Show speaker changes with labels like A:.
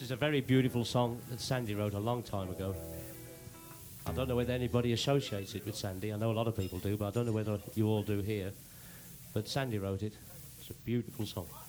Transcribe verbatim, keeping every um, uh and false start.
A: is a very beautiful song that Sandy wrote a long time ago. I don't know whether anybody associates it with Sandy. I know a lot of people do, but I don't know whether you all do here. But Sandy wrote it. It's a beautiful song.